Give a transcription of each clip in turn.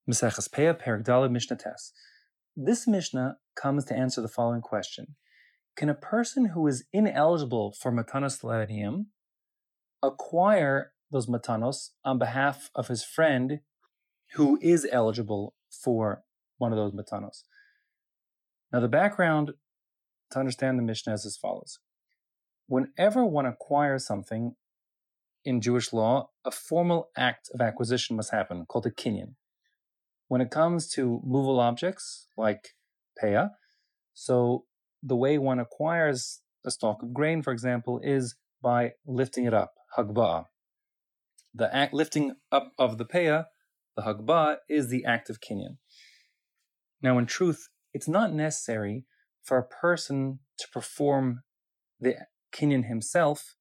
Maseches Peah, Perek Daled, Mishnah Tes. This Mishnah comes to answer the following question. Can a person who is ineligible for Matanos Le'aniyim acquire those Matanos on behalf of his friend who is eligible for one of those Matanos? Now the background to understand the Mishnah is as follows. Whenever one acquires something in Jewish law, a formal act of acquisition must happen, called a kinyan. When it comes to movable objects, like peah, so the way one acquires a stalk of grain, for example, is by lifting it up, hagba'ah. The act lifting up of the peah, the hagba'ah, is the act of kinyan. Now, in truth, it's not necessary for a person to perform the kinyan himself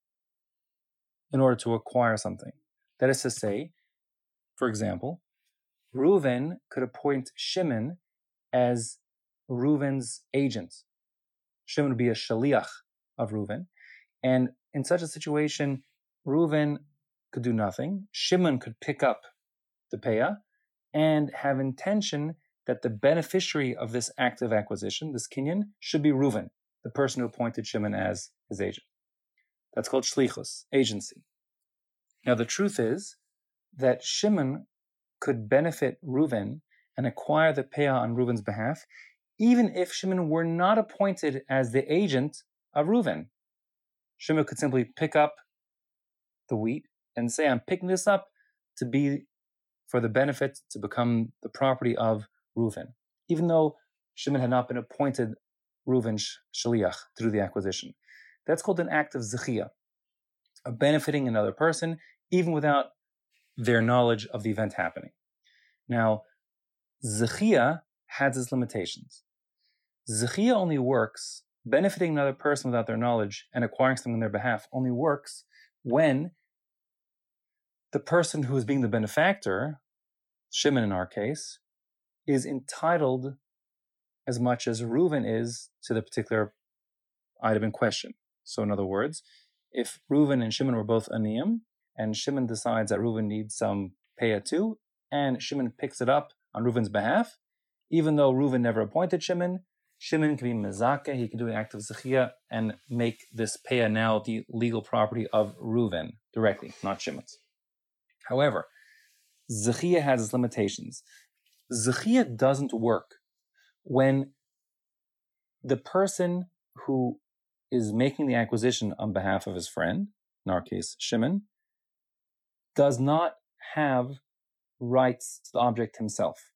in order to acquire something. That is to say, for example, Reuven could appoint Shimon as Reuven's agent. Shimon would be a shaliach of Reuven. And in such a situation, Reuven could do nothing. Shimon could pick up the peah and have intention that the beneficiary of this act of acquisition, this kinyan, should be Reuven, the person who appointed Shimon as his agent. That's called shlichus, agency. Now the truth is that Shimon could benefit Reuven and acquire the peah on Reuven's behalf, even if Shimon were not appointed as the agent of Reuven. Shimon could simply pick up the wheat and say, I'm picking this up to be for the benefit, to become the property of Reuven, even though Shimon had not been appointed Reuven's shaliach through the acquisition. That's called an act of zechiyah, of benefiting another person, even without their knowledge of the event happening. Now, zechiyah has its limitations. Zechiyah only works, benefiting another person without their knowledge and acquiring something on their behalf only works when the person who is being the benefactor, Shimon in our case, is entitled as much as Reuven is to the particular item in question. So in other words, if Reuven and Shimon were both aniyim, and Shimon decides that Reuven needs some peah too, and Shimon picks it up on Reuven's behalf, even though Reuven never appointed Shimon, Shimon can be mezakeh, he can do an act of zechiyah and make this peah now the legal property of Reuven directly, not Shimon's. However, zechiyah has its limitations. Zechiyah doesn't work when the person who is making the acquisition on behalf of his friend, in our case Shimon, does not have rights to the object himself.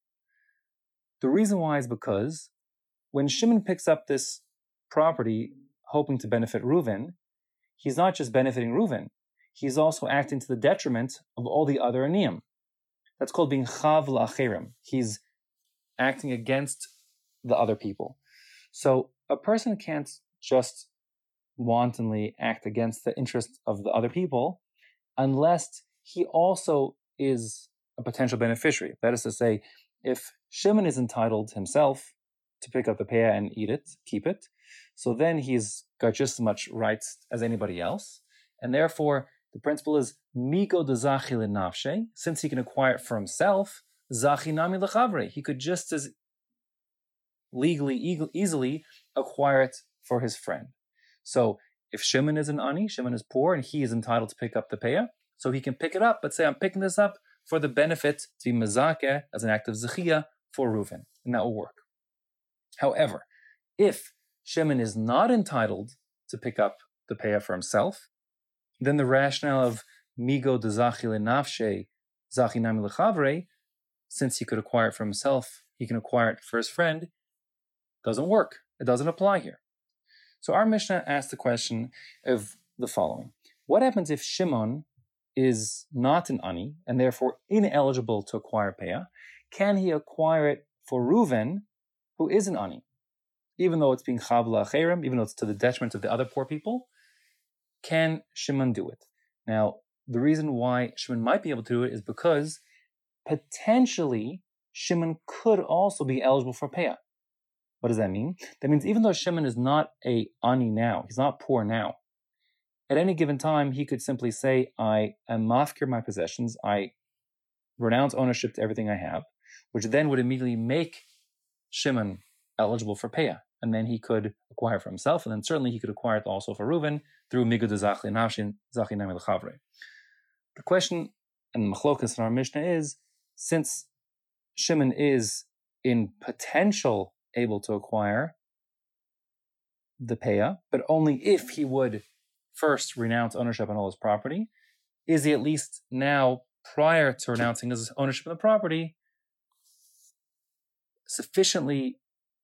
The reason why is because when Shimon picks up this property hoping to benefit Reuven, he's not just benefiting Reuven, he's also acting to the detriment of all the other aniyim. That's called being chav la'acherim. He's acting against the other people. So a person can't just wantonly act against the interests of the other people unless he also is a potential beneficiary. That is to say, if Shimon is entitled himself to pick up the peah and eat it, keep it, so then he's got just as much rights as anybody else. And therefore, the principle is, migo de zachi lenafshe, since he can acquire it for himself, zachi nami lechavre, he could just as legally, easily acquire it for his friend. So if Shimon is an ani, Shimon is poor, and he is entitled to pick up the peah, so he can pick it up, but say, I'm picking this up for the benefit to be mezakeh as an act of zechiyah for Reuven, and that will work. However, if Shimon is not entitled to pick up the peah for himself, then the rationale of migo de zachi lenafshe, zachi nami lechavre, since he could acquire it for himself, he can acquire it for his friend, doesn't work. It doesn't apply here. So our Mishnah asks the question of the following. What happens if Shimon is not an ani and therefore ineligible to acquire peah? Can he acquire it for Reuven, who is an ani? Even though it's being chav la'acherim, even though it's to the detriment of the other poor people, can Shimon do it? Now, the reason why Shimon might be able to do it is because potentially Shimon could also be eligible for peah. What does that mean? That means even though Shimon is not a ani now, he's not poor now, at any given time, he could simply say, I am mafkir my possessions, I renounce ownership to everything I have, which then would immediately make Shimon eligible for Peah, and then he could acquire for himself, and then certainly he could acquire it also for Reuven through Migud Zachli Nafshin Zachi Nami L'Chavre. The question and the machlokas in our Mishnah is, since Shimon is in potential able to acquire the Peah, but only if he would first renounce ownership on all his property, is he at least now, prior to renouncing his ownership of the property, sufficiently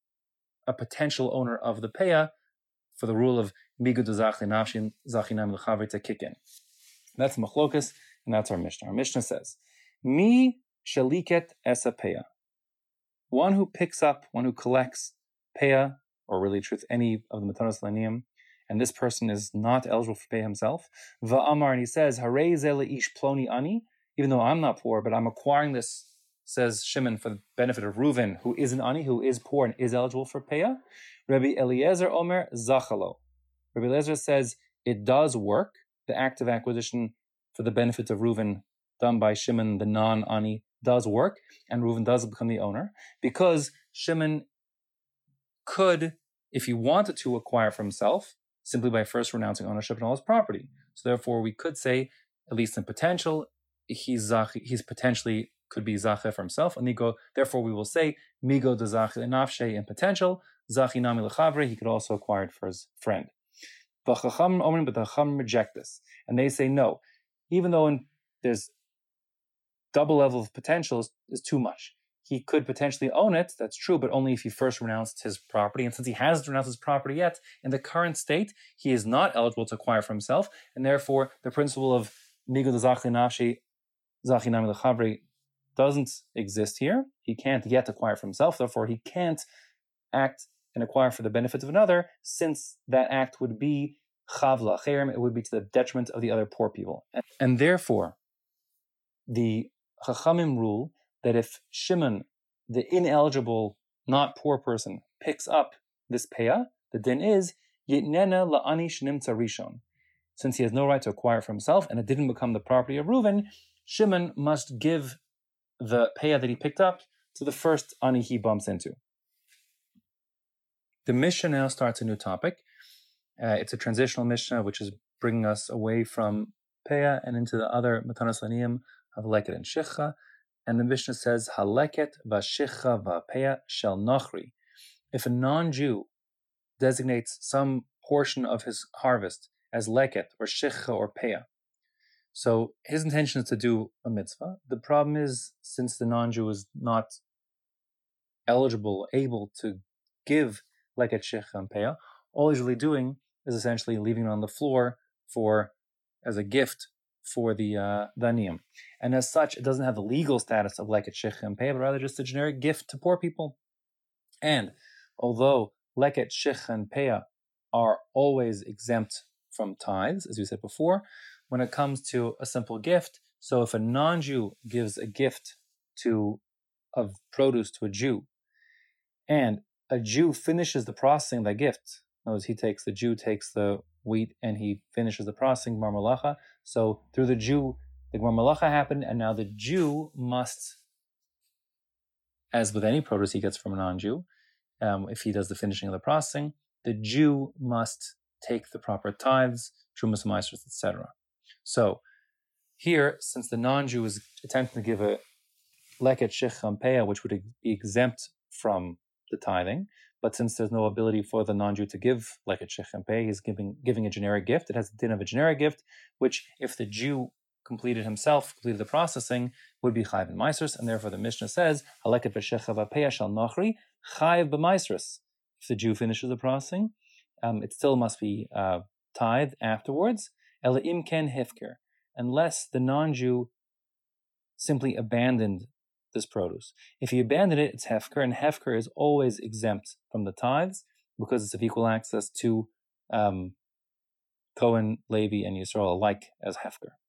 a potential owner of the Peah for the rule of Migud Zachli Nafshin Zachinam L'Chavre to kick in? That's machlokas, and that's our Mishnah. Our Mishnah says, Mi shaliket esa Peah. One who picks up, one who collects Peah, or really truth, any of the Matanos Laniyim, and this person is not eligible for Peah himself. Va'amar, and he says, Harei ze le'ish ploni ani, even though I'm not poor, but I'm acquiring this, says Shimon, for the benefit of Reuven, who is an ani, who is poor and is eligible for Peah. Rabbi Eliezer Omer Zachalo. Rabbi Eliezer says it does work, the act of acquisition for the benefit of Reuven done by Shimon, the non-ani, does work, and Reuven does become the owner, because Shimon could, if he wanted to, acquire for himself, simply by first renouncing ownership on all his property. So therefore, we could say, at least in potential, he's potentially could be Zacheh for himself, and therefore we will say, Migo de Zacheh Nafshe in potential, Zachi Nami L'Chavre, he could also acquire it for his friend. But the Chacham reject this, and they say no, even though there's double level of potential is too much. He could potentially own it, that's true, but only if he first renounced his property. And since he hasn't renounced his property yet, in the current state, he is not eligible to acquire for himself, and therefore the principle of Migud Zachli Nafshi Zachi Nami L'Chavre doesn't exist here. He can't yet acquire for himself, therefore he can't act and acquire for the benefit of another, since that act would be Chav L'Acherim, it would be to the detriment of the other poor people. And therefore, the Chachamim rule that if Shimon, the ineligible, not poor person, picks up this Peah, the din is Yitnena la'ani shenimtza rishon. Since he has no right to acquire for himself, and it didn't become the property of Reuven, Shimon must give the Peah that he picked up to the first ani he bumps into. The Mishnah now starts a new topic. It's a transitional Mishnah, which is bringing us away from Peah and into the other Matanos Laniyim of Leket and Shicha. And the Mishnah says, Haleket v'shicha v'peah shel nochri. If a non-Jew designates some portion of his harvest as leket or shicha or peah, so his intention is to do a mitzvah. The problem is, since the non-Jew is not eligible, able to give leket, shicha, and peah, all he's really doing is essentially leaving it on the floor as a gift for the aniyim. And as such, it doesn't have the legal status of leket, shicha, and peah, but rather just a generic gift to poor people. And although leket, shicha, and peah are always exempt from tithes, as we said before, when it comes to a simple gift, so if a non-Jew gives a gift of produce to a Jew, and a Jew finishes the processing of that gift, in other words, the Jew takes the wheat and he finishes the processing, Gmar Malacha. So through the Jew, the Gmar Malacha happened, and now the Jew must, as with any produce he gets from a non-Jew, if he does the finishing of the processing, the Jew must take the proper tithes, Trumas Maestros, etc. So here, since the non-Jew is attempting to give a leket, shicha, and peah, which would be exempt from the tithing, but since there's no ability for the non-Jew to give leket, shicha, and peah, he's giving a generic gift. It has the din of a generic gift, which if the Jew completed the processing, would be chayv and maestros, and therefore the Mishnah says, haleket v'shecha v'peah shal nochri, chayv b'maestros. If the Jew finishes the processing, it still must be tithed afterwards, ela imken hefker, unless the non-Jew simply abandoned this produce. If he abandoned it, it's hefker, and hefker is always exempt from the tithes because it's of equal access to Cohen, Levi, and Yisrael alike as hefker.